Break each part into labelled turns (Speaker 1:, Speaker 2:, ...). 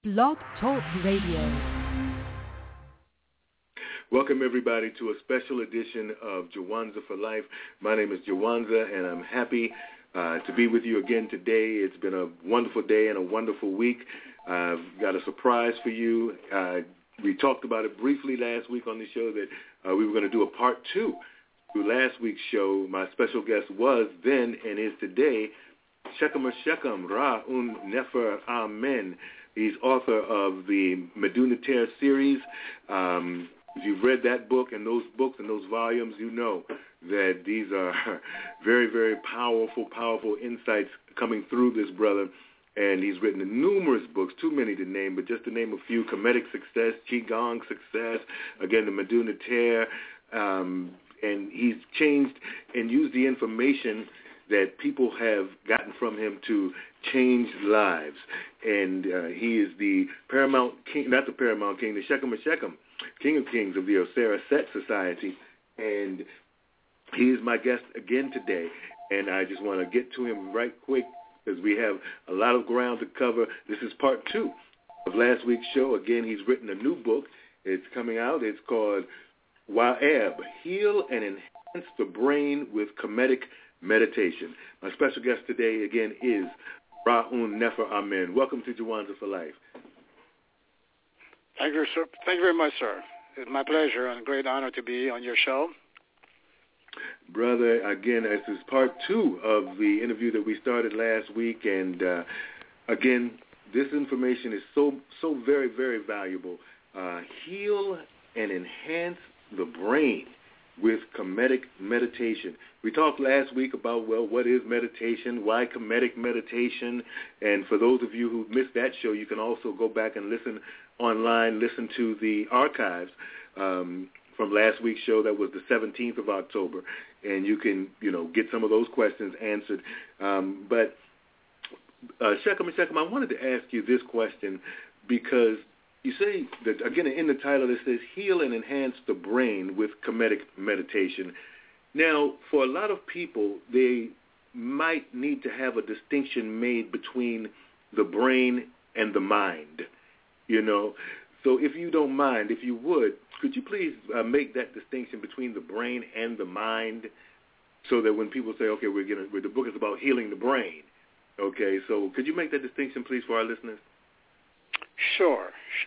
Speaker 1: Blog Talk Radio.
Speaker 2: Welcome, everybody, to a special edition of Jawanza for Life. My name is Jawanza, and I'm happy to be with you again today. It's been a wonderful day and a wonderful week. I've got a surprise for you. We talked about it briefly last week on the show that we were going to do a part two to last week's show. My special guest was then and is today Shechem Ra'un Nefer Amen. He's author of the Meduna Ter series. If you've read that book and those books and those volumes, you know that these are very, very powerful insights coming through this brother. And he's written numerous books, too many to name, but just to name a few: Kemetic Success, Qigong Success, again, the Meduna Ter. And he's changed and used the information that people have gotten from him to change lives. And he is the paramount king, not the paramount king, the Shechem King of Kings of the Osera Set Society. And he is my guest again today. And I just want to get to him right quick because we have a lot of ground to cover. This is part two of last week's show. Again, he's written a new book. It's coming out. It's called Wa'eb, Heal and Enhance the Brain with Kemetic Meditation. My special guest today, again, is Ra'un Nefer Amen. Welcome to Jawanza for Life.
Speaker 3: Thank you, sir. Thank you very much, sir. It's my pleasure and a great honor to be on your show.
Speaker 2: Brother, again, this is part two of the interview that we started last week, and again, this information is so very, very valuable. Heal and enhance the brain with Kemetic meditation. We talked last week about, well, what is meditation, why Kemetic meditation, and for those of you who missed that show, you can also go back and listen online, listen to the archives from last week's show. That was the 17th of October, and you can, get some of those questions answered. But Shechem, I wanted to ask you this question because you say that, again, in the title it says, heal and enhance the brain with Kemetic meditation. Now, for a lot of people, they might need to have a distinction made between the brain and the mind, So if you don't mind, if you would, could you please make that distinction between the brain and the mind so that when people say, okay, the book is about healing the brain, okay, so could you make that distinction, please, for our listeners?
Speaker 3: Sure.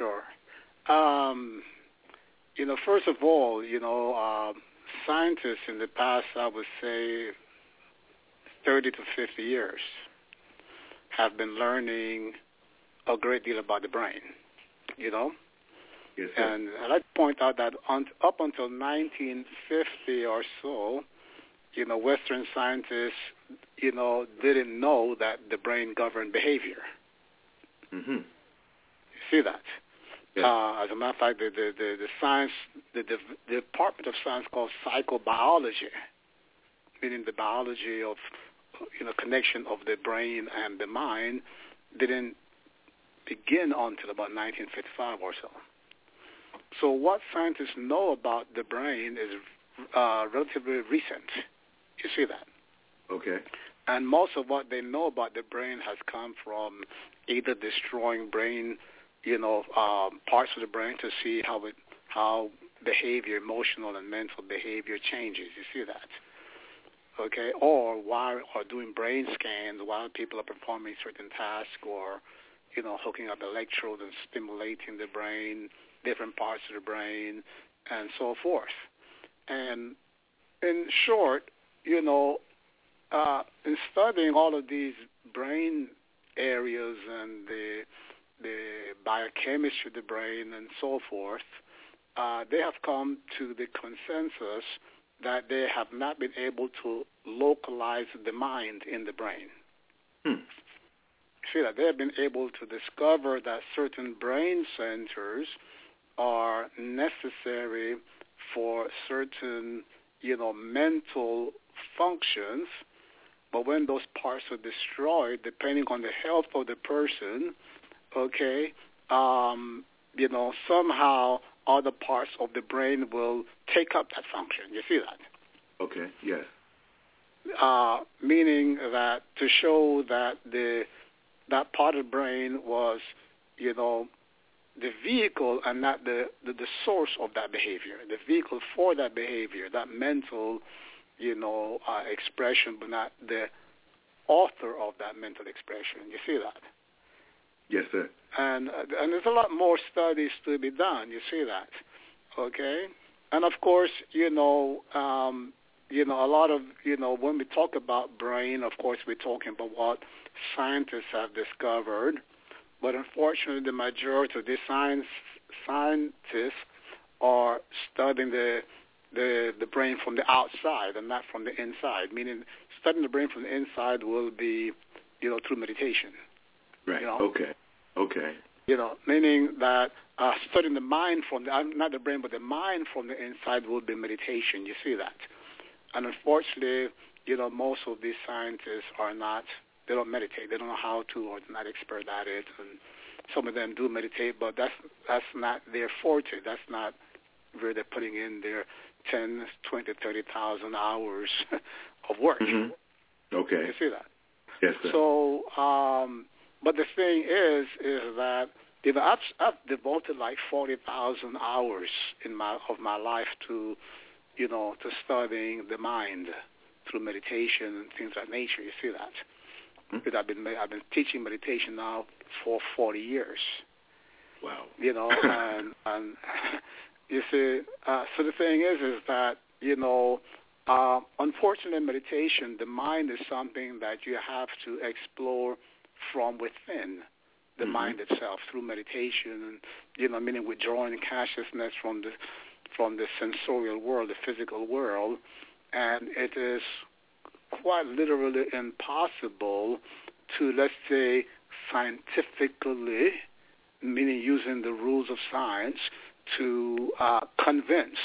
Speaker 3: First of all, scientists in the past, I would say 30 to 50 years, have been learning a great deal about the brain,
Speaker 2: Yes, sir.
Speaker 3: And I'd like to point out that up until 1950 or so, Western scientists, didn't know that the brain governed behavior.
Speaker 2: Mm-hmm.
Speaker 3: You see that?
Speaker 2: Yeah.
Speaker 3: As a matter of fact, the science, the department of science called psychobiology, meaning the biology of, connection of the brain and the mind, didn't begin until about 1955 or so. So what scientists know about the brain is relatively recent. You see that?
Speaker 2: Okay.
Speaker 3: And most of what they know about the brain has come from either destroying brain, parts of the brain to see how behavior, emotional and mental behavior changes. You see that? Okay. Or doing brain scans while people are performing certain tasks, or hooking up electrodes and stimulating the brain, different parts of the brain, and so forth. And in short, in studying all of these brain areas and the biochemistry of the brain and so forth, they have come to the consensus that they have not been able to localize the mind in the brain. See that they have been able to discover that certain brain centers are necessary for certain, mental functions, but when those parts are destroyed, depending on the health of the person, okay, somehow other parts of the brain will take up that function. You see that?
Speaker 2: Okay, yes.
Speaker 3: Meaning that to show that that part of the brain was the vehicle and not the source of that behavior. The vehicle for that behavior, that mental, expression, but not the author of that mental expression. You see that?
Speaker 2: Yes, sir.
Speaker 3: And there's a lot more studies to be done. You see that? Okay? And of course, a lot of, when we talk about brain, of course, we're talking about what scientists have discovered. But unfortunately, the majority of these scientists are studying the brain from the outside and not from the inside. Meaning, studying the brain from the inside will be, through meditation.
Speaker 2: Right. Okay.
Speaker 3: Meaning that studying the mind from not the brain, but the mind from the inside will be meditation. You see that? And unfortunately, most of these scientists they don't meditate. They don't know how to, or they're not expert at it. And some of them do meditate, but that's not their forte. That's not where they're putting in their 10, 20, 30,000 hours of work.
Speaker 2: Mm-hmm. Okay.
Speaker 3: You see that?
Speaker 2: Yes, sir.
Speaker 3: So, but the thing is that I've devoted like 40,000 hours of my life to studying the mind through meditation and things of that nature. You see that? Because I've been teaching meditation now for 40 years.
Speaker 2: Wow.
Speaker 3: And you see, so the thing is that unfortunately, meditation, the mind is something that you have to explore from within the mind itself through meditation, and meaning withdrawing consciousness from the sensorial world, the physical world, and it is quite literally impossible to, let's say, scientifically, meaning using the rules of science, to convince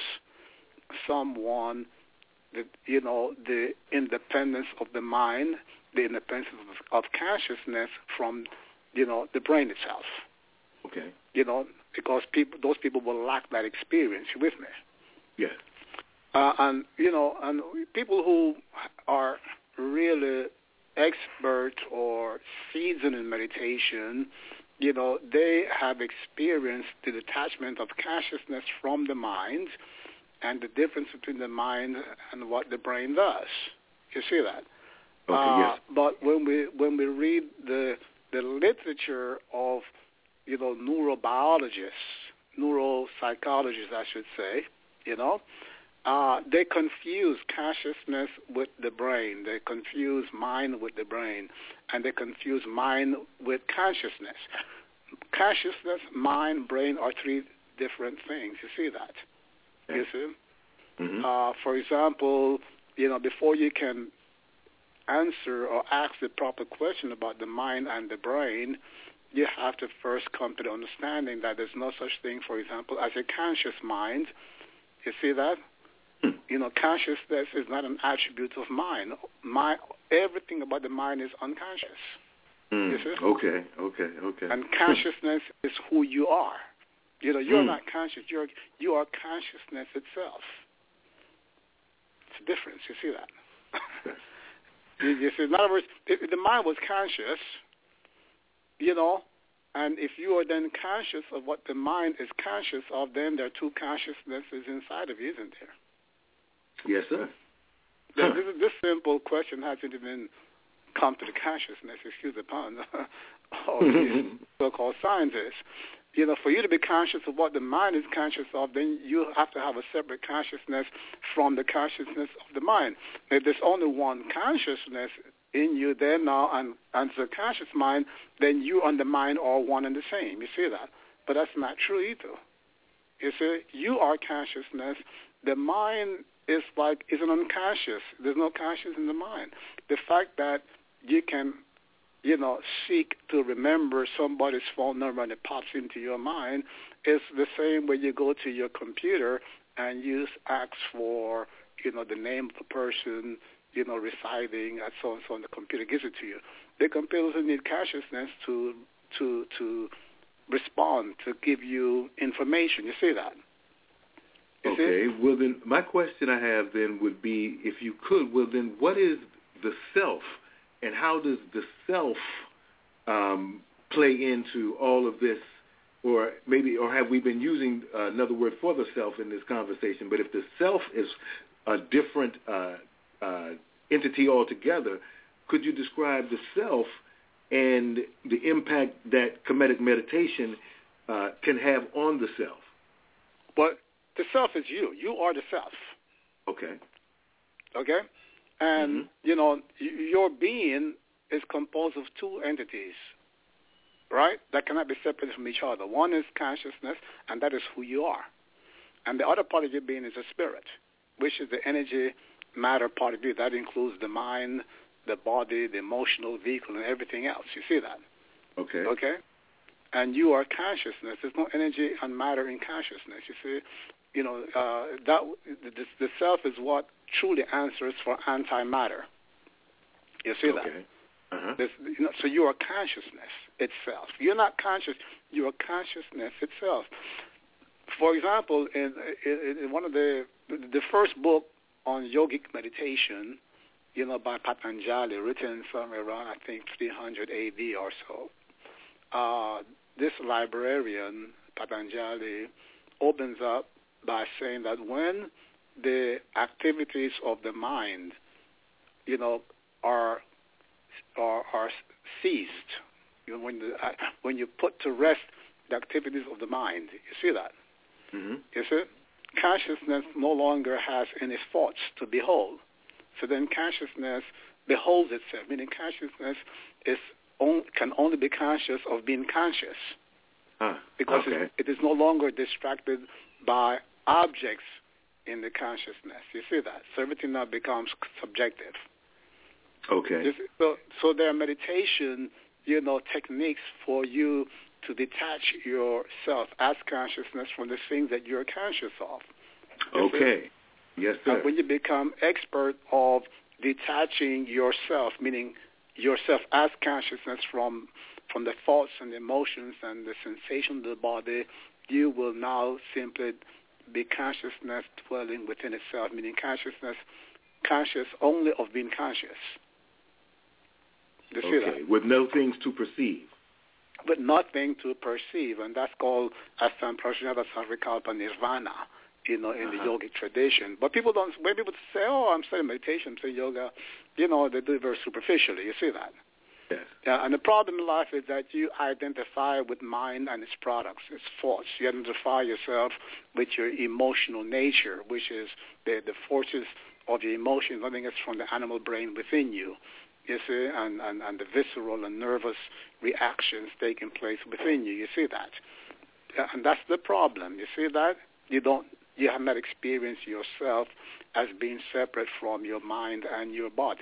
Speaker 3: someone that, the independence of the mind, the independence of consciousness from, the brain itself.
Speaker 2: Okay.
Speaker 3: Because those people will lack that experience. You with me?
Speaker 2: Yes.
Speaker 3: And people who are really expert or seasoned in meditation, they have experienced the detachment of consciousness from the mind and the difference between the mind and what the brain does. You see that?
Speaker 2: Okay, yes.
Speaker 3: But when we read the literature of neurobiologists, neuropsychologists, I should say, they confuse consciousness with the brain. They confuse mind with the brain, and they confuse mind with consciousness. Consciousness, mind, brain are three different things. You see that? You see? Mm-hmm. For example, before you can answer or ask the proper question about the mind and the brain, you have to first come to the understanding that there's no such thing, for example, as a conscious mind. You see that? Consciousness is not an attribute of mind. Everything about the mind is unconscious. You see?
Speaker 2: Okay.
Speaker 3: And consciousness is who you are. You're not conscious. You are consciousness itself. It's a difference. You see that? You see, in other words, if the mind was conscious, and if you are then conscious of what the mind is conscious of, then there are two consciousnesses inside of you, isn't there?
Speaker 2: Yes, sir.
Speaker 3: This simple question hasn't even come to the consciousness, excuse the pun, of these so-called scientists. For you to be conscious of what the mind is conscious of, then you have to have a separate consciousness from the consciousness of the mind. If there's only one consciousness in you there now and the conscious mind, then you and the mind are one and the same. You see that? But that's not true either. You see, you are consciousness. The mind is an unconscious. There's no conscious in the mind. The fact that you can, seek to remember somebody's phone number and it pops into your mind is the same way you go to your computer and you ask for, the name of the person, residing and so and so, and the computer gives it to you. The computer doesn't need consciousness to respond, to give you information. You see that?
Speaker 2: Okay. Well, then my question I have then would be, if you could, well, then what is the self, and how does the self play into all of this, or have we been using another word for the self in this conversation? But if the self is a different entity altogether, could you describe the self and the impact that Kemetic meditation can have on the self?
Speaker 3: Well, the self is you. You are the self.
Speaker 2: Okay.
Speaker 3: Okay? And, your being is composed of two entities, right, that cannot be separated from each other. One is consciousness, and that is who you are. And the other part of your being is a spirit, which is the energy, matter part of you. That includes the mind, the body, the emotional vehicle, and everything else. You see that?
Speaker 2: Okay.
Speaker 3: Okay? And you are consciousness. There's no energy and matter in consciousness. You see, the self is what truly answers for antimatter. You see that?
Speaker 2: Uh-huh.
Speaker 3: So you are consciousness itself. You're not conscious. You are consciousness itself. For example, in one of the first book on yogic meditation, by Patanjali, written somewhere around, I think, 300 AD or so, this librarian, Patanjali, opens up by saying that when the activities of the mind, are ceased, when you put to rest the activities of the mind, you see that?
Speaker 2: Mm-hmm.
Speaker 3: You see? Consciousness no longer has any thoughts to behold. So then consciousness beholds itself, meaning consciousness can only be conscious of being conscious. Because it is no longer distracted by objects in the consciousness. You see that? So everything now becomes subjective.
Speaker 2: Okay.
Speaker 3: So there are meditation, techniques for you to detach yourself as consciousness from the things that you're conscious of.
Speaker 2: Okay. Yes, sir.
Speaker 3: And when you become expert of detaching yourself, meaning yourself as consciousness from the thoughts and emotions and the sensation of the body, you will now simply be consciousness dwelling within itself, meaning conscious only of being conscious. You see that?
Speaker 2: With no things to perceive.
Speaker 3: With nothing to perceive, and that's called Asamprajnana Savikalpa Nirvana, in the yogic tradition. But when people say, I'm studying meditation, say yoga, they do it very superficially. You see that?
Speaker 2: Yes.
Speaker 3: And the problem in life is that you identify with mind and its products, its thoughts. You identify yourself with your emotional nature, which is the forces of your emotions, nothing is from the animal brain within you. You see, and the visceral and nervous reactions taking place within you. You see that? And that's the problem. You see that? You have not experienced yourself as being separate from your mind and your body.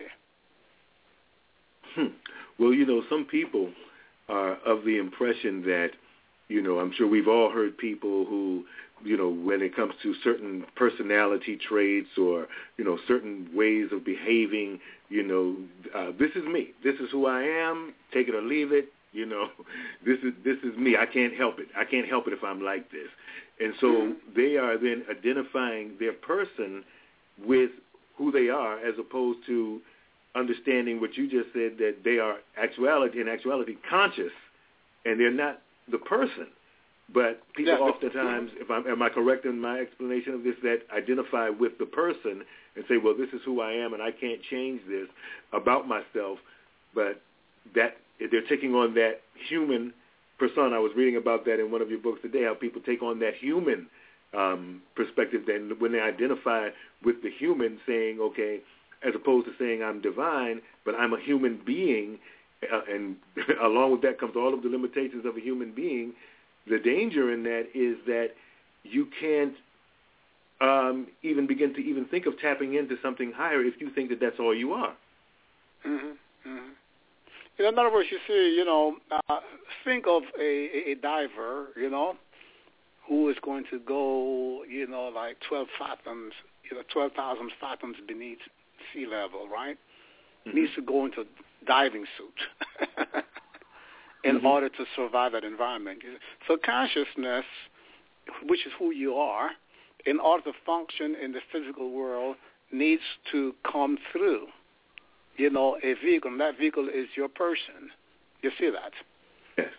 Speaker 2: Well, some people are of the impression that, I'm sure we've all heard people who, when it comes to certain personality traits or, certain ways of behaving, this is me. This is who I am. Take it or leave it. This is me. I can't help it. I can't help it if I'm like this. And so they are then identifying their person with who they are, as opposed to understanding what you just said, that they are in actuality conscious, and they're not the person. But people oftentimes, am I correct in my explanation of this, that identify with the person and say, well, this is who I am and I can't change this about myself, but that they're taking on that human persona. I was reading about that in one of your books today, how people take on that human perspective then when they identify with the human, saying, okay, as opposed to saying I'm divine, but I'm a human being, and along with that comes all of the limitations of a human being. The danger in that is that you can't even begin to even think of tapping into something higher if you think that that's all you are.
Speaker 3: Mm-hmm. Mm-hmm. In other words, you see, think of a diver, who is going to go, like 12 fathoms, 12,000 fathoms beneath sea level, right?
Speaker 2: Mm-hmm.
Speaker 3: Needs to go into a diving suit in order to survive that environment. So consciousness, which is who you are, in order to function in the physical world, needs to come through, a vehicle, and that vehicle is your person. You see that?
Speaker 2: Yes.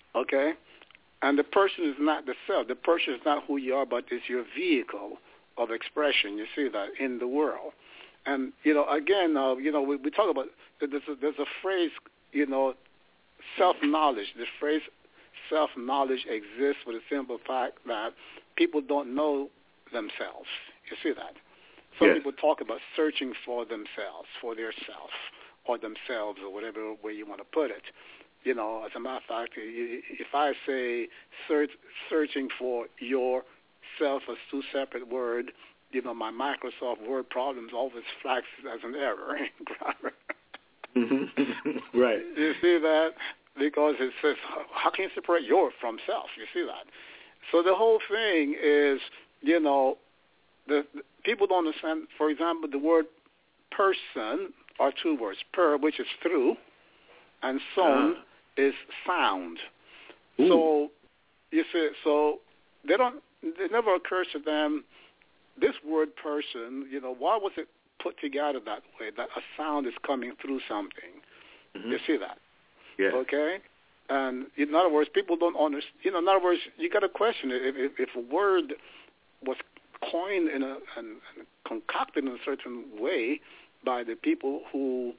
Speaker 3: Okay? And the person is not the self. The person is not who you are, but it's your vehicle of expression. You see that in the world. And, again, we talk about, there's a phrase, self-knowledge. The phrase self-knowledge exists for the simple fact that people don't know themselves. You see that? Some people talk about searching for themselves, for their self, or themselves, or whatever way you want to put it. As a matter of fact, if I say searching for yourself as two separate words, my Microsoft Word problems always flags as an error in grammar.
Speaker 2: Right.
Speaker 3: You see that? Because it says, how can you separate your from self? You see that? So the whole thing is, the people don't understand, for example, the word person are two words. Per, which is through, and son is sound. Ooh. So, you see, it never occurs to them, this word person, why was it put together that way, that a sound is coming through something? Mm-hmm. You see that?
Speaker 2: Yeah.
Speaker 3: Okay? And in other words, people don't understand. In other words, you got to question it. If a word was coined and concocted in a certain way by the people who,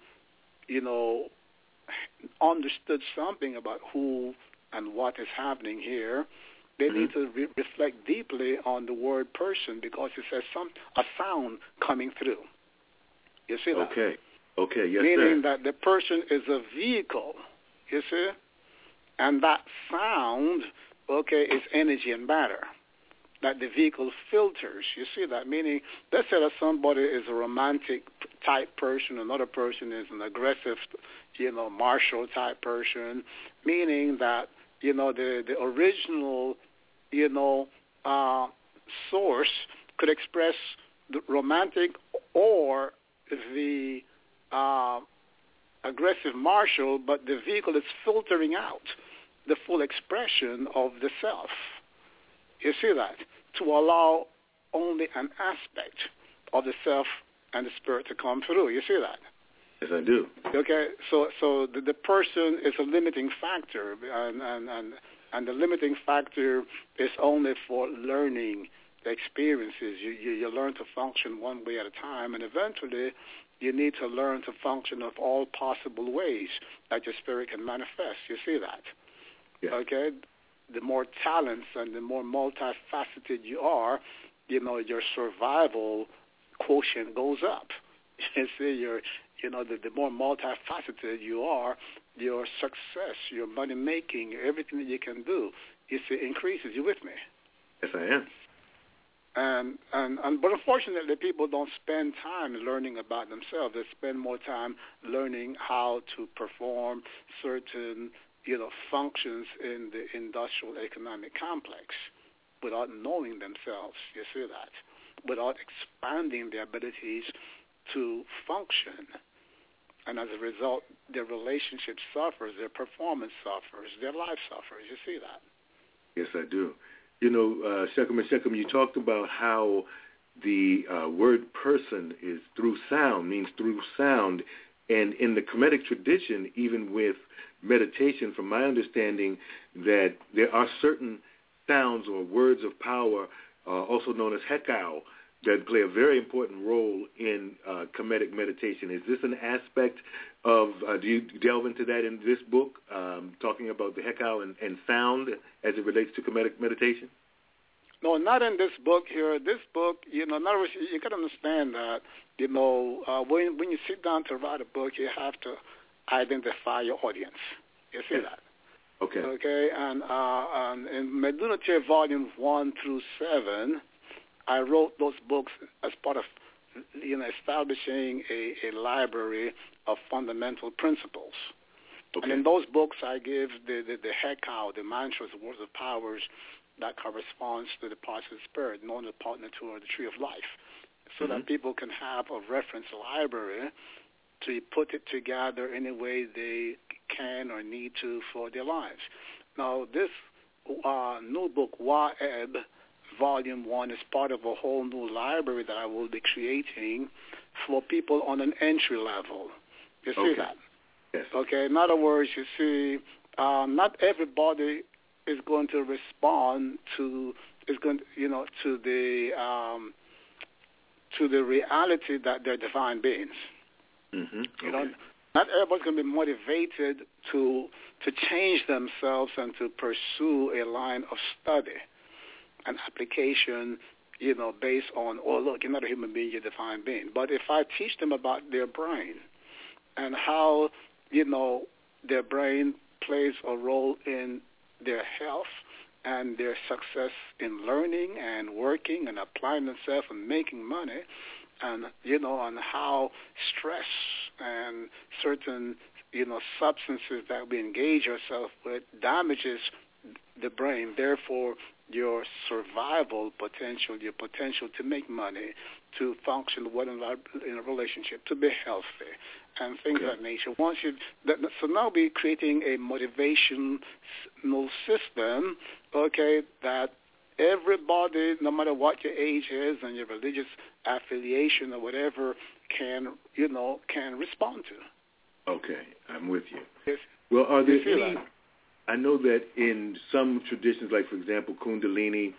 Speaker 3: understood something about who and what is happening here, they need to reflect deeply on the word person, because it says a sound coming through. You see that?
Speaker 2: Okay. Okay. Yes,
Speaker 3: meaning
Speaker 2: sir.
Speaker 3: that the person is a vehicle. You see, and that sound, is energy and matter that the vehicle filters. You see that? Meaning, let's say that somebody is a romantic type person, another person is an aggressive, martial type person, meaning that, the original, source could express the romantic or the aggressive martial, but the vehicle is filtering out the full expression of the self. You see that? To allow only an aspect of the self and the spirit to come through. You see that?
Speaker 2: Yes, I do.
Speaker 3: Okay, so the person is a limiting factor, and the limiting factor is only for learning the experiences. You learn to function one way at a time, and eventually you need to learn to function of all possible ways that your spirit can manifest. You see that?
Speaker 2: Yeah.
Speaker 3: Okay? The more talents and the more multifaceted you are, your survival quotient goes up. You see, the more multifaceted you are, your success, your money making, everything that you can do, you see, increases. You with me?
Speaker 2: Yes, I am.
Speaker 3: But unfortunately, people don't spend time learning about themselves. They spend more time learning how to perform certain, functions in the industrial economic complex without knowing themselves. You see that? Without expanding their abilities to function. And as a result, their relationship suffers, their performance suffers, their life suffers. You see that?
Speaker 2: Yes, I do. Shekum, you talked about how the word person is through sound, means through sound. And in the Kemetic tradition, even with meditation, from my understanding, that there are certain sounds or words of power, also known as hekau, that play a very important role in Kemetic meditation. Is this an aspect of, do you delve into that in this book, talking about the hekau and sound as it relates to Kemetic meditation?
Speaker 3: No, not in this book here. This book, in other words, you got to understand that, when you sit down to write a book, you have to identify your audience. You see that?
Speaker 2: Okay.
Speaker 3: Okay, and in Medunate Volumes 1 through 7, I wrote those books as part of, establishing a library of fundamental principles. Okay. And in those books, I give the hekau, the mantras, the words of powers that corresponds to the parts of the spirit, known as partner to or the tree of life, so that people can have a reference library to put it together any way they can or need to for their lives. Now, this new book, Wa'eb, Volume 1, is part of a whole new library that I will be creating for people on an entry level. You see that?
Speaker 2: Yes.
Speaker 3: Okay, in other words, you see, not everybody is going to respond to the reality that they're divine beings.
Speaker 2: Mm-hmm.
Speaker 3: You know, not everybody's going to be motivated to change themselves and to pursue a line of study, an application, you know, based on, oh, look, you're not a human being, you're a divine being. But if I teach them about their brain and how, you know, their brain plays a role in their health and their success in learning and working and applying themselves and making money, and, you know, on how stress and certain, you know, substances that we engage ourselves with damages the brain, therefore your survival potential, your potential to make money, to function well in a relationship, to be healthy, and things of that nature. So now we're creating a motivational system, okay, that everybody, no matter what your age is and your religious affiliation or whatever, can respond to.
Speaker 2: Okay, I'm with you.
Speaker 3: Yes.
Speaker 2: Well, are there any?
Speaker 3: That?
Speaker 2: I know that in some traditions, like for example, Kundalini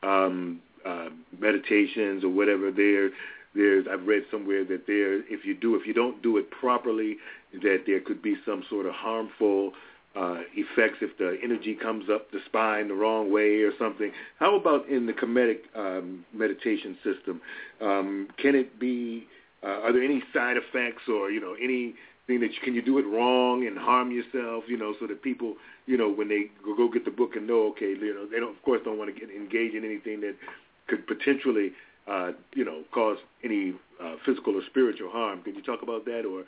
Speaker 2: meditations or whatever, there's I've read somewhere that if you don't do it properly, that there could be some sort of harmful effects if the energy comes up the spine the wrong way or something. How about in the Kemetic meditation system? Can it be? Are there any side effects or anything that can you do it wrong and harm yourself? So that people when they go get the book and know, okay, they don't want to engage in anything that could potentially cause any physical or spiritual harm. Can you talk about that or?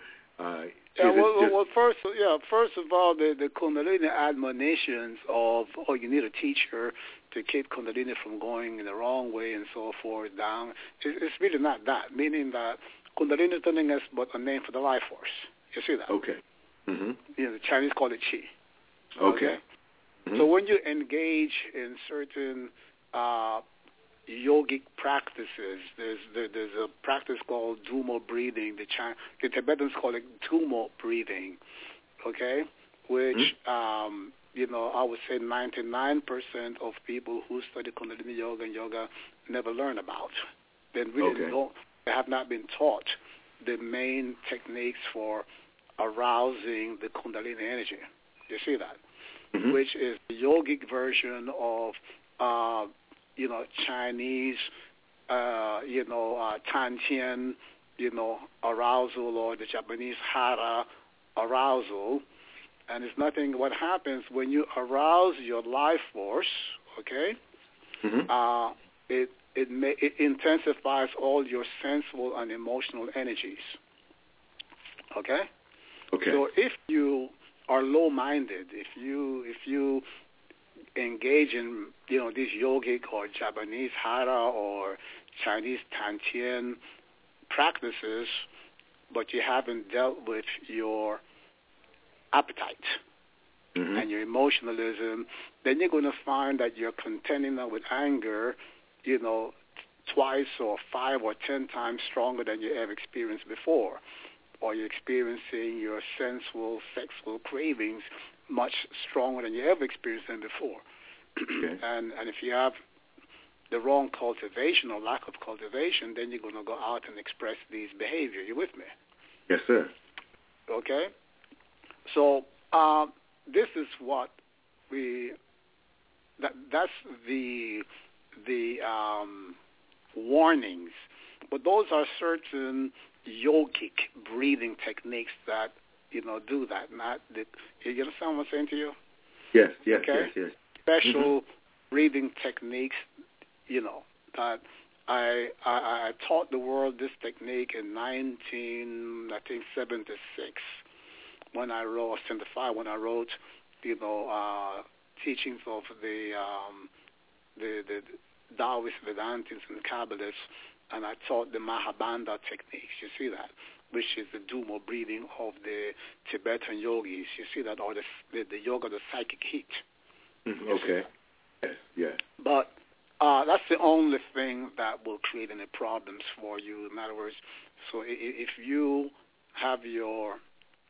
Speaker 3: First of all, the Kundalini admonitions of, you need a teacher to keep Kundalini from going in the wrong way and so forth down. It's really not that, meaning that Kundalini turning is but a name for the life force. You see that?
Speaker 2: Okay. Mm-hmm.
Speaker 3: The Chinese call it Qi.
Speaker 2: Okay. Mm-hmm.
Speaker 3: So when you engage in certain yogic practices, there's a practice called Dumo breathing. The Tibetans call it Tumo breathing, okay? Which I would say 99% of people who study Kundalini yoga and yoga never learn about. They really don't. They have not been taught the main techniques for arousing the Kundalini energy. You see that? Mm-hmm. Which is the yogic version of Chinese, Tantian, arousal, or the Japanese Hara arousal. And it's nothing. What happens when you arouse your life force, okay? Mm-hmm. It intensifies all your sensual and emotional energies. Okay?
Speaker 2: Okay.
Speaker 3: So if you are low-minded, if you engage in these yogic or Japanese Hara or Chinese Tantian practices, but you haven't dealt with your appetite and your emotionalism, then you're going to find that you're contending with anger, twice or 5 or 10 times stronger than you ever experienced before, or you're experiencing your sensual, sexual cravings much stronger than you ever experienced them before.
Speaker 2: Okay.
Speaker 3: And if you have the wrong cultivation or lack of cultivation, then you're going to go out and express these behavior. You with me?
Speaker 2: Yes, sir.
Speaker 3: Okay. So this is what that's the warnings. But those are certain yogic breathing techniques that do that. You understand what I'm saying to you?
Speaker 2: Yes.
Speaker 3: Okay?
Speaker 2: Yes.
Speaker 3: Special breathing techniques, that I taught the world this technique in 1976 when I wrote, 75, when I wrote, teachings of the Taoist Vedantists and Kabbalists, and I taught the Mahabandha techniques. You see that? Which is the Dumo breathing of the Tibetan yogis. You see that? Or the yoga, the psychic heat.
Speaker 2: Okay. Yes.
Speaker 3: But that's the only thing that will create any problems for you. In other words, so if you have your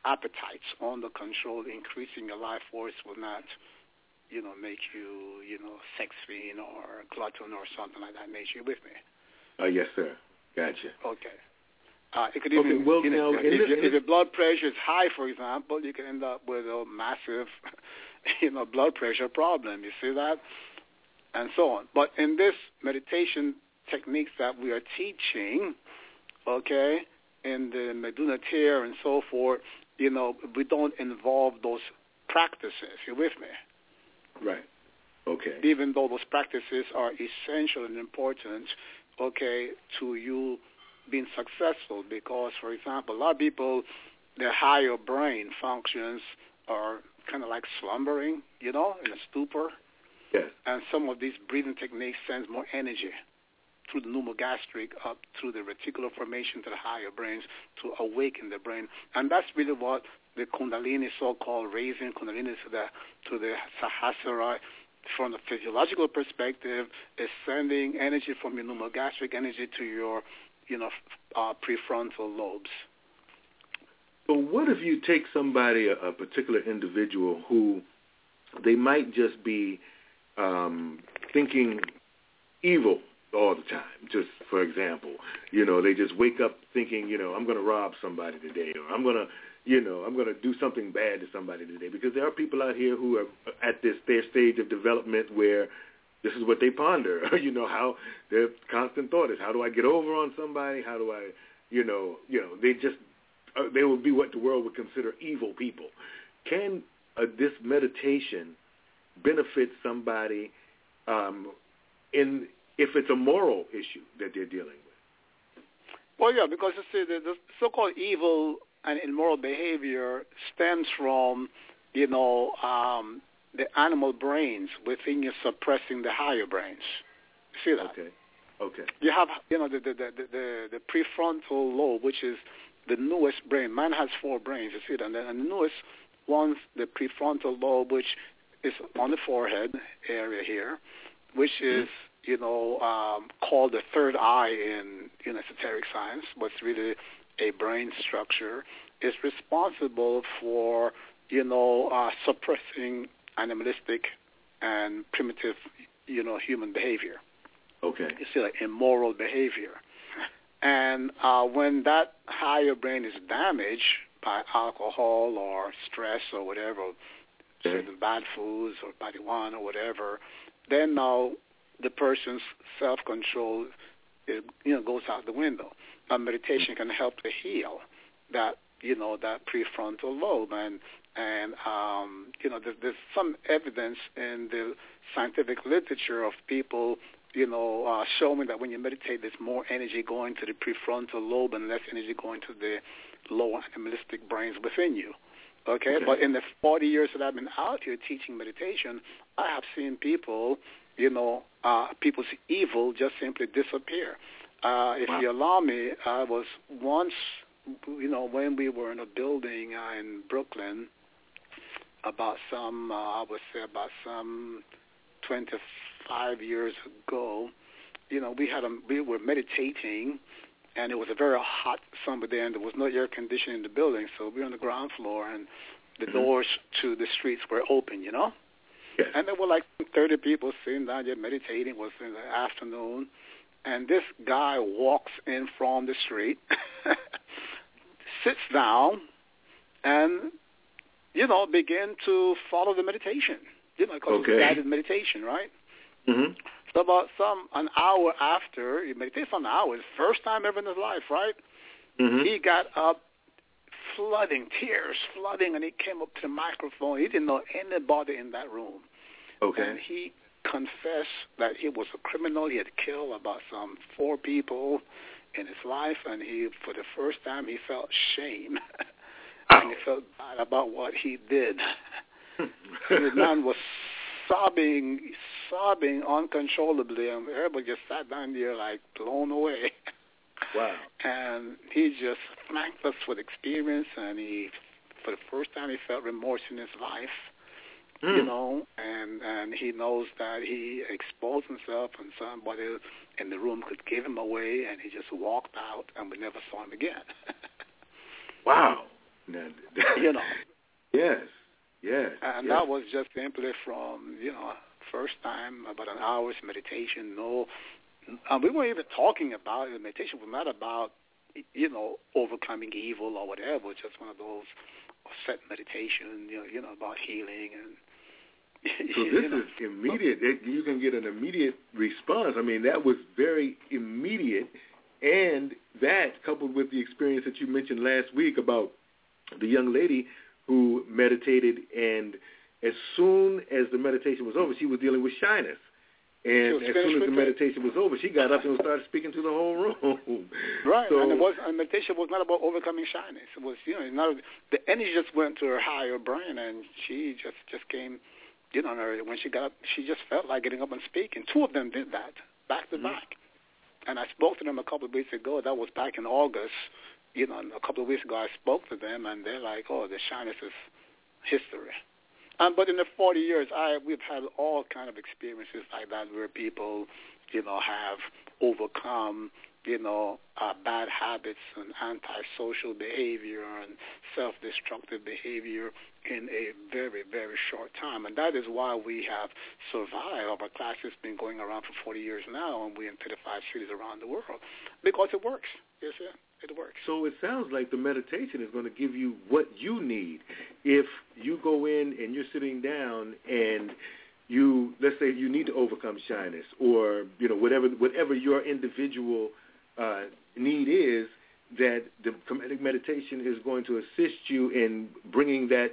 Speaker 3: appetites under control, increasing your life force will not, make you, sex fiend or glutton or something like that nature. You with me?
Speaker 2: Yes, sir. Gotcha.
Speaker 3: Okay. It could even, if your blood pressure is high, for example, you can end up with a massive, blood pressure problem. You see that? And so on. But in this meditation techniques that we are teaching, okay, in the Meduna Tir and so forth, we don't involve those practices. You with me?
Speaker 2: Right. Okay.
Speaker 3: Even though those practices are essential and important, okay, to you being successful, because, for example, a lot of people, their higher brain functions are kind of like slumbering, in a stupor.
Speaker 2: Yes.
Speaker 3: And some of these breathing techniques sends more energy through the pneumogastric up through the reticular formation to the higher brains to awaken the brain. And that's really what the Kundalini, so-called raising Kundalini to the Sahasrara, from the physiological perspective, is sending energy from your pneumogastric energy to your, prefrontal lobes.
Speaker 2: So what if you take somebody, a particular individual, who they might just be thinking evil all the time? Just for example, they just wake up thinking, I'm going to rob somebody today, or I'm going to do something bad to somebody today. Because there are people out here who are at their stage of development where this is what they ponder. How their constant thought is, how do I get over on somebody? How do I, they will be what the world would consider evil people. Can this meditation benefit somebody if it's a moral issue that they're dealing with?
Speaker 3: Well, yeah, because you see, the so-called evil and immoral behavior stems from, the animal brains within you suppressing the higher brains. You see that?
Speaker 2: Okay.
Speaker 3: You have, the prefrontal lobe, which is the newest brain. Man has 4 brains, you see that? And the newest one's the prefrontal lobe, which is on the forehead area here, which is, called the third eye in esoteric science, but it's really a brain structure. It's responsible for, suppressing animalistic and primitive, human behavior.
Speaker 2: Okay.
Speaker 3: You see, like immoral behavior. And when that higher brain is damaged by alcohol or stress or whatever, certain bad foods or marijuana or whatever, then now the person's self-control goes out the window. Now meditation can help to heal that, that prefrontal lobe. And there's some evidence in the scientific literature of people, showing that when you meditate, there's more energy going to the prefrontal lobe and less energy going to the lower animalistic brains within you. Okay? But in the 40 years that I've been out here teaching meditation, I have seen people, people's evil just simply disappear. If you allow me, I was once, when we were in a building in Brooklyn, about some 25 years ago, we were meditating, and it was a very hot summer day, and there was no air conditioning in the building, so we were on the ground floor, and the doors to the streets were open, Yes. And there were like 30 people sitting down there meditating. It was in the afternoon, and this guy walks in from the street, sits down, and, begin to follow the meditation, because it's guided meditation, right?
Speaker 2: Mm-hmm.
Speaker 3: So about an hour after, he meditated for an hour, his first time ever in his life, right?
Speaker 2: Mm-hmm.
Speaker 3: He got up, tears flooding, and he came up to the microphone. He didn't know anybody in that room.
Speaker 2: Okay.
Speaker 3: And he confessed that he was a criminal. He had killed about 4 people in his life, and for the first time, he felt shame. And he felt bad about what he did. And the man was sobbing uncontrollably, and everybody just sat down there like blown away.
Speaker 2: Wow. And
Speaker 3: he just thanked us for the experience, and for the first time, he felt remorse in his life, and he knows that he exposed himself, and somebody in the room could give him away, and he just walked out, and we never saw him again.
Speaker 2: Wow. Now,
Speaker 3: you know.
Speaker 2: Yes.
Speaker 3: And that was just simply from, first time about an hour's meditation. We weren't even talking about it. Meditation was not about, overcoming evil or whatever. It was just one of those set meditation, about healing and.
Speaker 2: So this is immediate. You can get an immediate response. I mean, that was very immediate, and that coupled with the experience that you mentioned last week about the young lady who meditated, and as soon as the meditation was over, she was dealing with shyness. And as soon as the meditation was over, she got up and started speaking to the whole room.
Speaker 3: Right,
Speaker 2: so,
Speaker 3: and meditation was not about overcoming shyness. It was, the energy just went to her higher brain, and she just came. When she got up, she just felt like getting up and speaking. Two of them did that, back to back. And I spoke to them a couple of weeks ago. That was back in August. A couple of weeks ago I spoke to them, and they're like, oh, the shyness is history. But in the 40 years, we've had all kind of experiences like that where people, have overcome, bad habits and antisocial behavior and self-destructive behavior in a very, very short time. And that is why we have survived. Our class has been going around for 40 years now, and we're in 35 cities around the world because it works. Yes, sir. It works.
Speaker 2: So it sounds like the meditation is going to give you what you need. If you go in and you're sitting down and let's say you need to overcome shyness or, whatever your individual need is, that the Kemetic meditation is going to assist you in bringing that,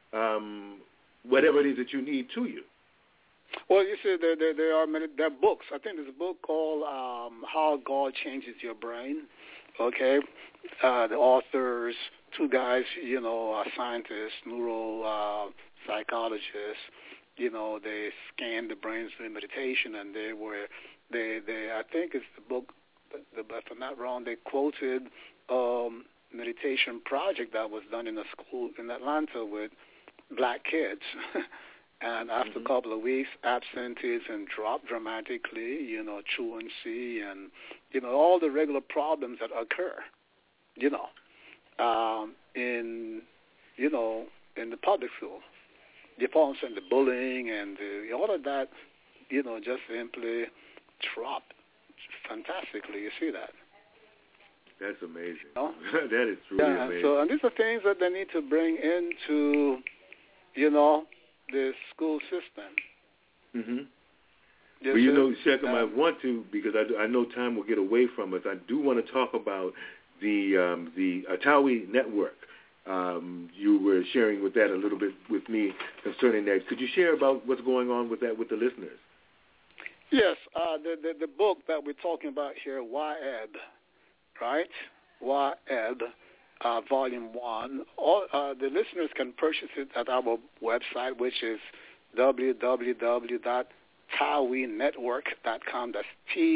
Speaker 2: whatever it is that you need to you.
Speaker 3: Well, you see, there are books. I think there's a book called How God Changes Your Brain. Okay, the authors, two guys, scientists, neuro psychologists. They scanned the brains during meditation, and I think it's the book. If I'm not wrong, they quoted meditation project that was done in a school in Atlanta with black kids. And after a couple of weeks, absenteeism dropped dramatically, truancy and, all the regular problems that occur, in the public school. The problems and the bullying and all of that, just simply dropped fantastically. You see that?
Speaker 2: That's amazing. That is truly amazing.
Speaker 3: So, and these are things that they need to bring into, the school system.
Speaker 2: Mm-hmm.
Speaker 3: Yes,
Speaker 2: well, Shechem, I want to, because I know time will get away from us, I do want to talk about the Atawi network. You were sharing with that a little bit with me concerning that. Could you share about what's going on with that with the listeners?
Speaker 3: Yes, the book that we're talking about here, WAEB, right? WAEB, Volume 1. The listeners can purchase it at our website, which is www.tawinetwork.com. That's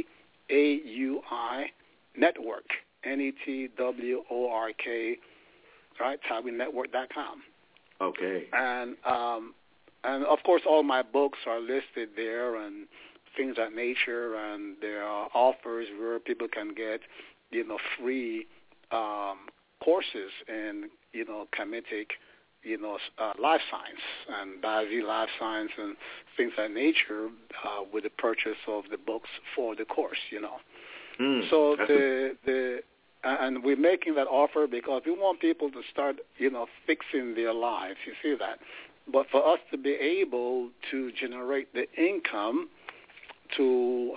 Speaker 3: TAUI Network, NETWORK, right? TAWinetwork.com.
Speaker 2: Okay.
Speaker 3: And of course, all my books are listed there and things of that nature, and there are offers where people can get, free courses in, Kemetic, life science and Bazi life science and things of that nature with the purchase of the books for the course, So and we're making that offer because we want people to start, fixing their lives. You see that? But for us to be able to generate the income to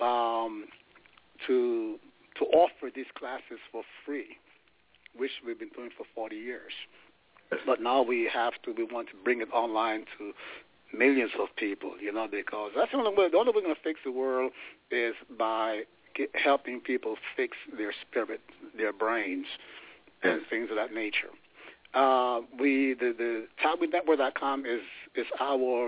Speaker 3: offer these classes for free, which we've been doing for 40 years. But now we want to bring it online to millions of people, because that's the only way we're going to fix the world is by helping people fix their spirit, their brains, and things of that nature. The TAWinetwork.com is our,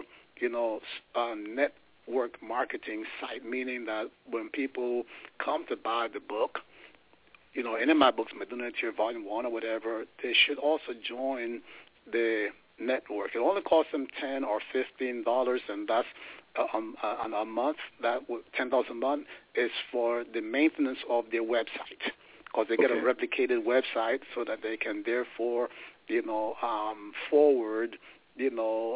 Speaker 3: network marketing site, meaning that when people come to buy the book, any of my books, Meduna Tier Volume 1 or whatever, they should also join the network. It only costs them $10 or $15, and that's on a month. That $10 a month is for the maintenance of their website, because they get a replicated website so that they can therefore forward, the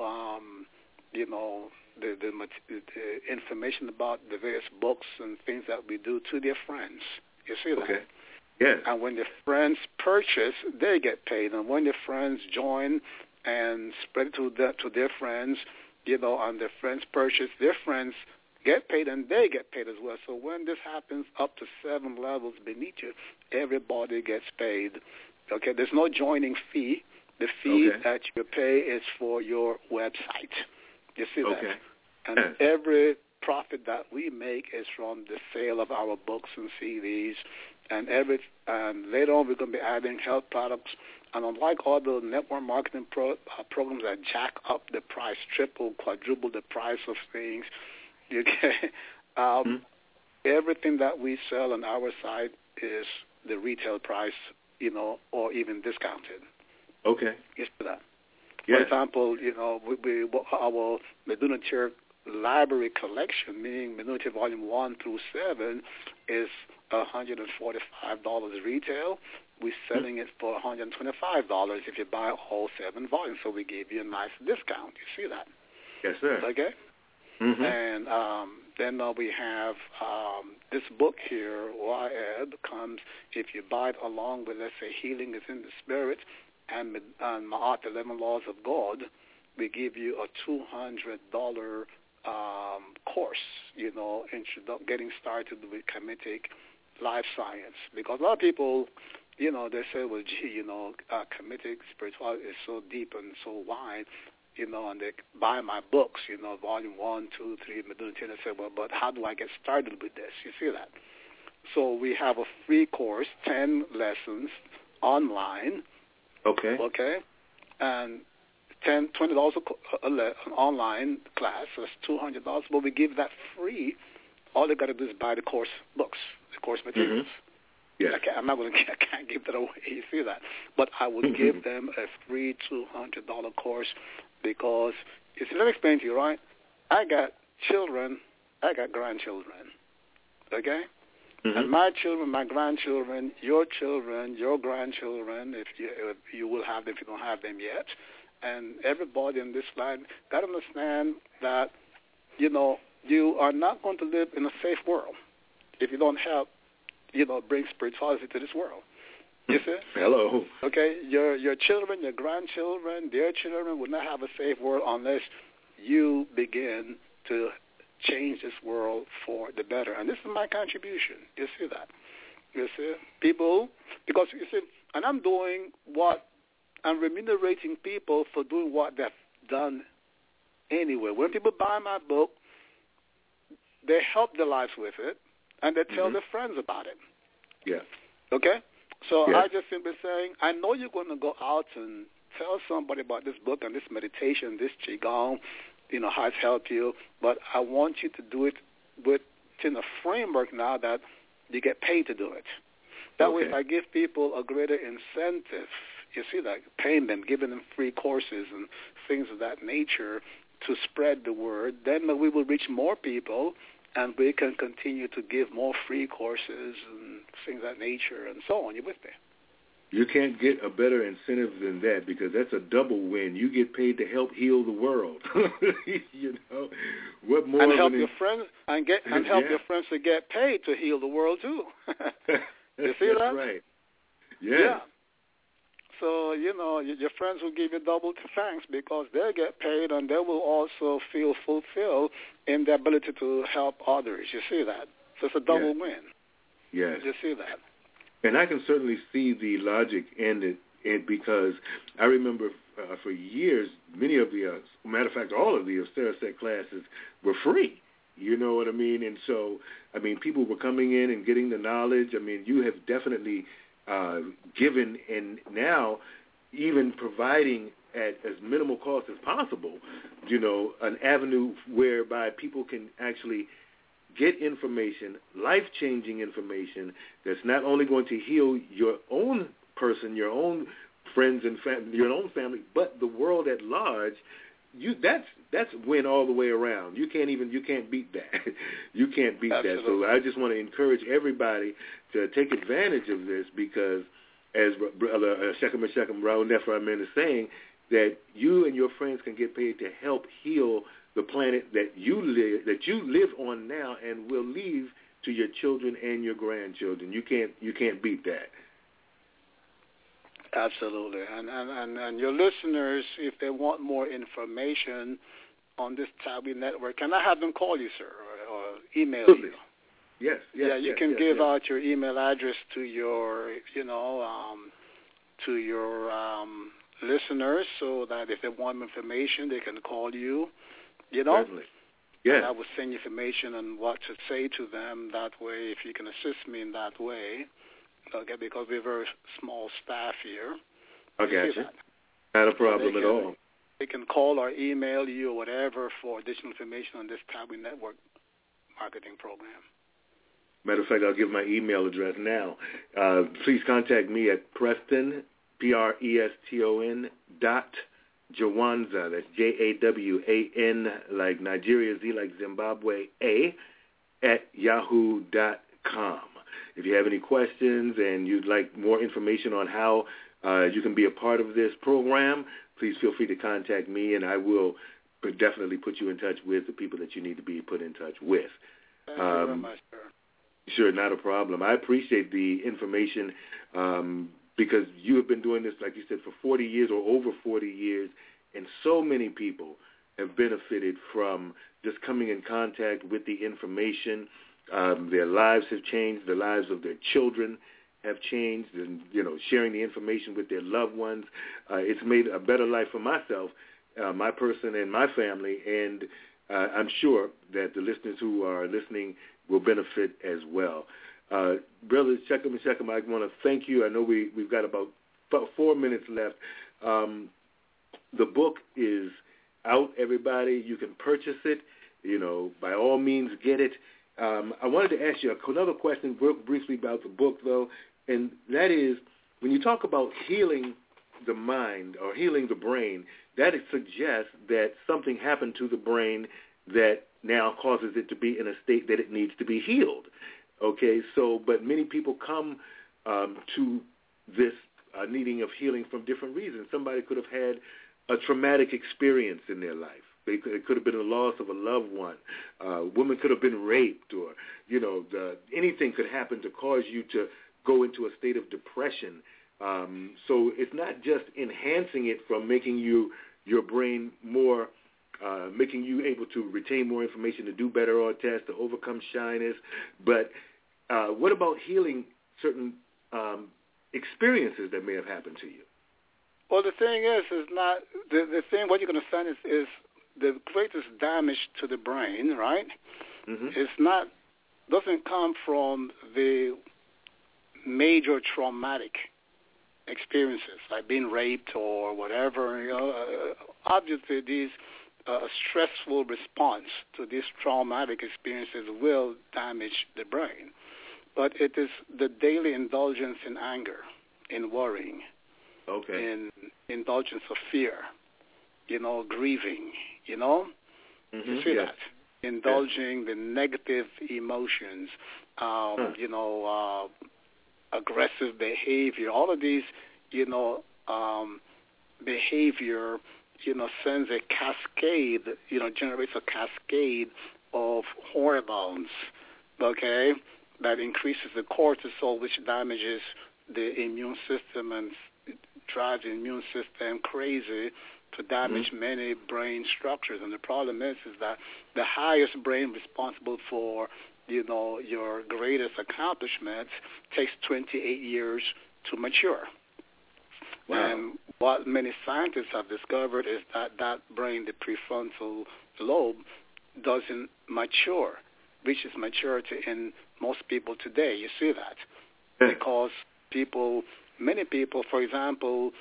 Speaker 3: information about the various books and things that we do to their friends. You see that?
Speaker 2: Okay. Yes.
Speaker 3: And when their friends purchase, they get paid. And when their friends join and spread it to their friends, and their friends purchase, their friends get paid and they get paid as well. So when this happens up to 7 levels beneath you, everybody gets paid. Okay, there's no joining fee. The fee that you pay is for your website. You see that?
Speaker 2: Okay.
Speaker 3: And every profit that we make is from the sale of our books and CDs. And later on we're going to be adding health products. And unlike all the network marketing programs that jack up the price, triple, quadruple the price of things, everything that we sell on our site is the retail price, or even discounted.
Speaker 2: Okay.
Speaker 3: Yes, to that.
Speaker 2: Yes.
Speaker 3: For example, our Medunity library collection, meaning Medunity Volume 1 through 7, is $145 retail. We're selling it for $125 if you buy all 7 volumes. So we give you a nice discount. You see that?
Speaker 2: Yes, sir.
Speaker 3: Okay.
Speaker 2: Mm-hmm.
Speaker 3: And then we have this book here, YAD, comes if you buy it along with, let's say, Healing is in the Spirit and Ma'at, 11 Laws of God. We give you a $200 course, getting started with Kemetic life science. Because a lot of people, they say, well, gee, Kemetic spirituality is so deep and so wide, and they buy my books, Volume 1, 2, 3, Medunity, and they say, well, but how do I get started with this? You see that? So we have a free course, 10 lessons online.
Speaker 2: Okay.
Speaker 3: Okay. And $20 an online class, so that's $200, but we give that free. All they got to do is buy the course books, the course materials.
Speaker 2: Mm-hmm. Yes.
Speaker 3: I can't give that away. You see that? But I would give them a free $200 course because, let me explain to you, right? I got children, I got grandchildren, okay? Mm-hmm. And my children, my grandchildren, your grandchildren, if you will have them if you don't have them yet, and everybody in this line got to understand that, you are not going to live in a safe world if you don't help, bring spirituality to this world. You see?
Speaker 2: Hello.
Speaker 3: Okay, your children, your grandchildren, their children will not have a safe world unless you begin to change this world for the better. And this is my contribution. You see that? You see? People, because you see, and I'm remunerating people for doing what they've done anyway. When people buy my book, they help their lives with it, and they tell their friends about it.
Speaker 2: Yeah.
Speaker 3: Okay? So
Speaker 2: yes.
Speaker 3: I just simply saying, I know you're going to go out and tell somebody about this book and this meditation, this Qigong, how it's helped you, but I want you to do it within a framework now that you get paid to do it. That way, if I give people a greater incentive, you see that, paying them, giving them free courses and things of that nature to spread the word, then we will reach more people and we can continue to give more free courses and things of that nature and so on. You with me?
Speaker 2: You can't get a better incentive than that because that's a double win. You get paid to help heal the world. What more?
Speaker 3: And help your friends help your friends to get paid to heal the world too. You see that?
Speaker 2: That's right. Yes.
Speaker 3: Yeah. So, your friends will give you double thanks because they'll get paid and they will also feel fulfilled in their ability to help others. You see that? So it's a double win.
Speaker 2: Yes.
Speaker 3: You see that?
Speaker 2: And I can certainly see the logic in it because I remember for years, many of the, matter of fact, all of the Sarasec classes were free. You know what I mean? And so, people were coming in and getting the knowledge. You have definitely given and now even providing at as minimal cost as possible, an avenue whereby people can actually get information, life-changing information that's not only going to heal your own person, your own friends and your own family, but the world at large. That's win all the way around. You can't beat that. You can't beat
Speaker 3: Absolutely.
Speaker 2: that. So I just want to encourage everybody to take advantage of this because as Brother Shechem Raul Neframan is saying, that you and your friends can get paid to help heal the planet that you live on now and will leave to your children and your grandchildren. You can't beat that.
Speaker 3: Absolutely. And your listeners, if they want more information on this TAWI network, can I have them call you, sir, or email you?
Speaker 2: Yes.
Speaker 3: You can give out your email address to your, listeners, so that if they want information, they can call you.
Speaker 2: Certainly. Yes.
Speaker 3: And I will send you information on what to say to them. That way, if you can assist me in that way, okay, because we're a very small staff here.
Speaker 2: I got you. Not a problem at all.
Speaker 3: They can call or email you or whatever for additional information on this TAWI network marketing program.
Speaker 2: Matter of fact, I'll give my email address now. Please contact me at Preston, Preston, Jawanza, that's Jawan, like Nigeria, Z like Zimbabwe, A, at yahoo.com. If you have any questions and you'd like more information on how you can be a part of this program, please feel free to contact me, and I will definitely put you in touch with the people that you need to be put in touch with.
Speaker 3: Thank you very much, sir.
Speaker 2: Sure, not a problem. I appreciate the information because you have been doing this, like you said, for 40 years or over 40 years, and so many people have benefited from just coming in contact with the information. Their lives have changed. The lives of their children have changed, and, sharing the information with their loved ones. It's made a better life for myself, my person, and my family, and I'm sure that the listeners who are listening will benefit as well. Brother Shechem, I want to thank you. I know we've got about 4 minutes left. The book is out, everybody. You can purchase it. By all means, get it. I wanted to ask you another question briefly about the book, though, and that is, when you talk about healing the mind or healing the brain, that suggests that something happened to the brain that now causes it to be in a state that it needs to be healed. Okay, but many people come to this needing of healing from different reasons. Somebody could have had a traumatic experience in their life. It could have been the loss of a loved one. A woman could have been raped, or anything could happen to cause you to go into a state of depression. So it's not just enhancing it from making your brain more, making you able to retain more information, to do better on tests, to overcome shyness, but what about healing certain experiences that may have happened to you?
Speaker 3: Well, the thing is not the thing. What you're going to find is the greatest damage to the brain, right? Mm-hmm. Doesn't come from the major traumatic experiences like being raped or whatever. Obviously, these stressful response to these traumatic experiences will damage the brain. But it is the daily indulgence in anger, in worrying, in indulgence of fear, grieving,
Speaker 2: Mm-hmm.
Speaker 3: You see that? Indulging the negative emotions, aggressive behavior, all of these, behavior, sends a cascade, generates a cascade of hormones, okay, that increases the cortisol, which damages the immune system and drives the immune system crazy to damage many brain structures. And the problem is that the highest brain responsible for, your greatest accomplishments takes 28 years to mature. Wow. And what many scientists have discovered is that brain, the prefrontal lobe, doesn't mature, reaches maturity in most people today. You see that because many people, for example,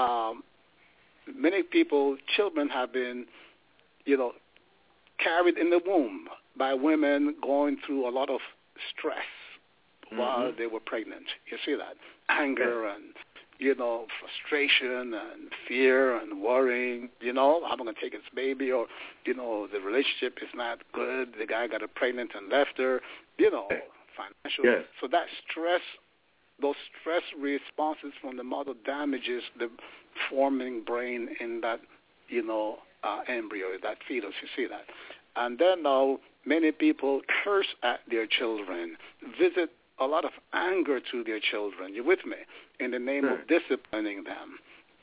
Speaker 3: children have been, carried in the womb by women going through a lot of stress while they were pregnant. You see that? Anger and, frustration and fear and worrying, I'm going to take his baby, or, the relationship is not good, the guy got her pregnant and left her, financial.
Speaker 2: Yes.
Speaker 3: So that stress those stress responses from the mother damages the forming brain in that, embryo, that fetus. You see that? And then now many people curse at their children, visit a lot of anger to their children. You with me? In the name of disciplining them.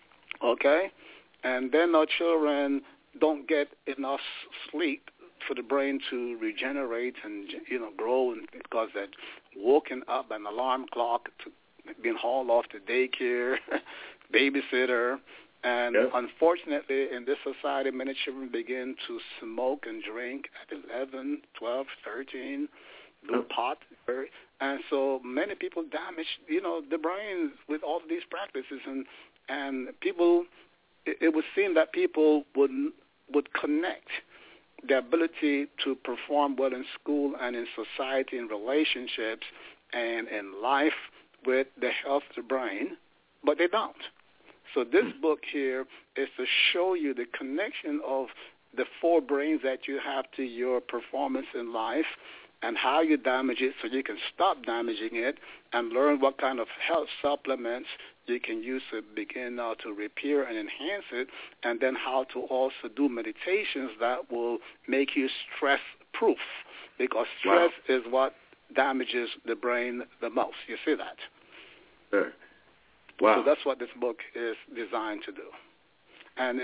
Speaker 3: Okay? And then our children don't get enough sleep for the brain to regenerate and, grow, and because they're woken up by an alarm clock, being hauled off to daycare, babysitter. And unfortunately, in this society, many children begin to smoke and drink at 11, 12, 13, do pot. And so many people damage, the brain with all of these practices. And people, it would seem that people would connect the ability to perform well in school and in society, in relationships, and in life with the health of the brain, but they don't. So this book here is to show you the connection of the four brains that you have to your performance in life and how you damage it so you can stop damaging it and learn what kind of health supplements you can use to begin to repair and enhance it, and then how to also do meditations that will make you stress-proof, because stress is what damages the brain the most. You see that?
Speaker 2: Sure. Wow.
Speaker 3: So that's what this book is designed to do. And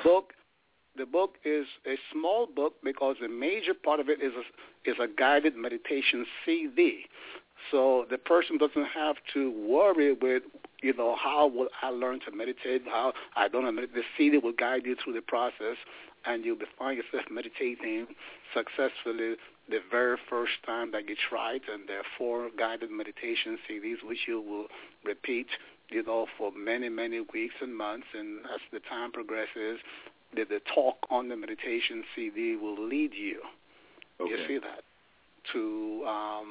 Speaker 3: the book is a small book because the major part of it is a guided meditation CD. So the person doesn't have to worry with, how will I learn to meditate, how I don't meditate. The CD will guide you through the process, and you'll find yourself meditating successfully the very first time that you try it. And there are 4 guided meditation CDs which you will repeat, for many, many weeks and months. And as the time progresses, the talk on the meditation CD will lead you. Okay. You see that? To,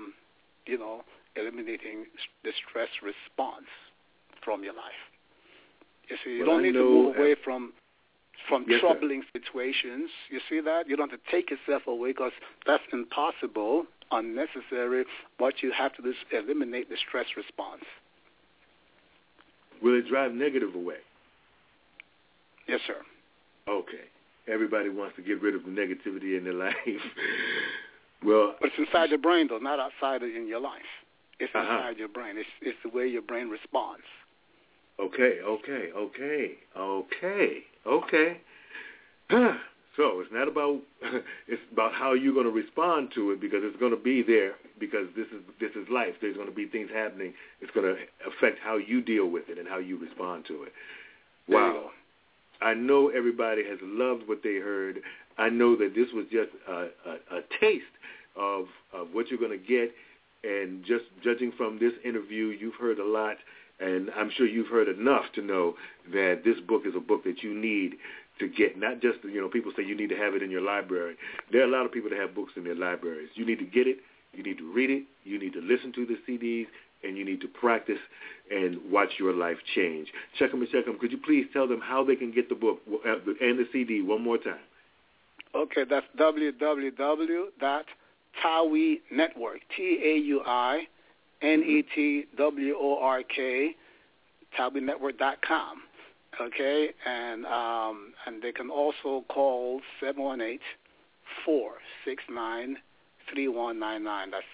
Speaker 3: eliminating the stress response from your life. You see, you don't need to move away from troubling situations. You see that? You don't have to take yourself away because that's impossible, unnecessary. What you have to do is eliminate the stress response.
Speaker 2: Will it drive negative away?
Speaker 3: Yes, sir.
Speaker 2: Okay. Everybody wants to get rid of the negativity in their life. Well,
Speaker 3: but it's inside the brain, though, not outside in your life. It's inside your brain. It's the way your brain responds.
Speaker 2: Okay. So it's not about it's about how you're going to respond to it, because it's going to be there, because this is life. There's going to be things happening. It's going to affect how you deal with it and how you respond to it. Wow. I know everybody has loved what they heard. I know that this was just a taste of what you're going to get, and just judging from this interview, you've heard a lot, and I'm sure you've heard enough to know that this book is a book that you need to get. Not just, people say you need to have it in your library. There are a lot of people that have books in their libraries. You need to get it, you need to read it, you need to listen to the CDs, and you need to practice and watch your life change. Check them. Could you please tell them how they can get the book and the CD one more time? Okay, that's
Speaker 3: www.TAUI Network, TAUI TAUINetwork.com. Okay, and they can also call 718-469-3199. That's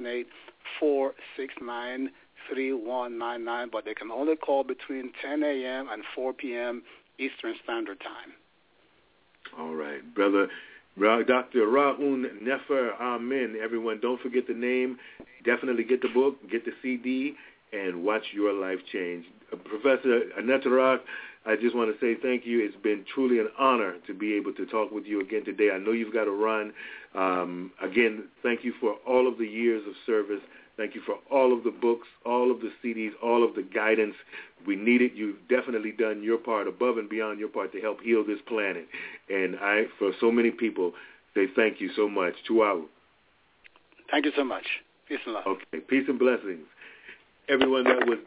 Speaker 3: 718-469-3199. But they can only call between 10 a.m. and 4 p.m. Eastern Standard Time.
Speaker 2: All right, brother. Dr. Ra'un Nefer Amen. Everyone, don't forget the name. Definitely get the book, get the CD, and watch your life change. Professor Neterak, I just want to say thank you. It's been truly an honor to be able to talk with you again today. I know you've got to run. Again, thank you for all of the years of service. Thank you for all of the books, all of the CDs, all of the guidance. We need it. You've definitely done your part, above and beyond your part, to help heal this planet. And I, for so many people, say thank you so much. Tuau.
Speaker 3: Thank you so much. Peace and love.
Speaker 2: Okay, peace and blessings. Everyone, that was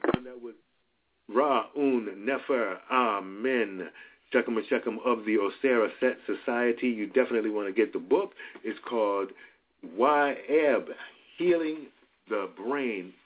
Speaker 2: Ra'un Nefer Amen. Check them of the Osera Set Society. You definitely want to get the book. It's called Wa'eb, Healing the Brain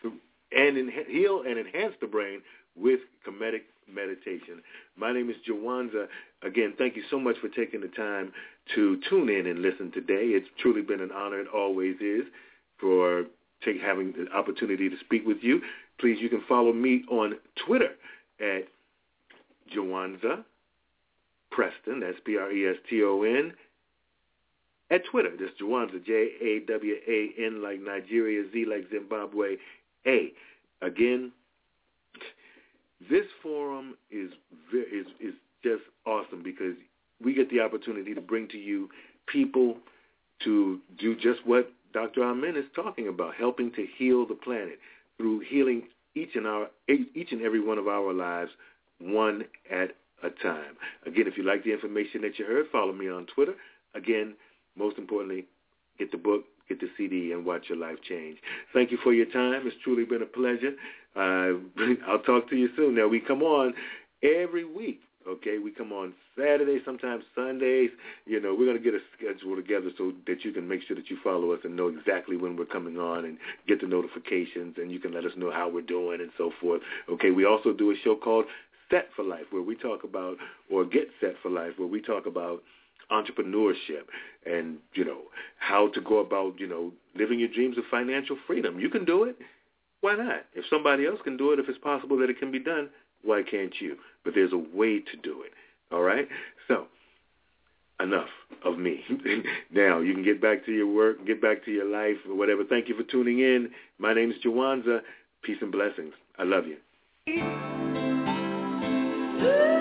Speaker 2: and heal and enhance the brain with Kemetic meditation. My name is Jawanza. Again, thank you so much for taking the time to tune in and listen today. It's truly been an honor. It always is for having the opportunity to speak with you. Please, you can follow me on Twitter at Jawanza Preston. That's Preston. At Twitter, that's Jawanza, Jawan, like Nigeria, Z like Zimbabwe, A. Again, this forum is just awesome because we get the opportunity to bring to you people to do just what Dr. Amen is talking about, helping to heal the planet through healing each and every one of our lives, one at a time. Again, if you like the information that you heard, follow me on Twitter. Again, most importantly, get the book, get the CD, and watch your life change. Thank you for your time. It's truly been a pleasure. I'll talk to you soon. Now, we come on every week, okay? We come on Saturdays, sometimes Sundays. We're going to get a schedule together so that you can make sure that you follow us and know exactly when we're coming on and get the notifications, and you can let us know how we're doing and so forth. Okay, we also do a show called Set for Life, where we talk about, or Get Set for Life, where we talk about entrepreneurship and, how to go about, living your dreams of financial freedom. You can do it. Why not? If somebody else can do it, if it's possible that it can be done, why can't you? But there's a way to do it. All right? So, enough of me. Now, you can get back to your work, get back to your life, or whatever. Thank you for tuning in. My name is Jawanza. Peace and blessings. I love you.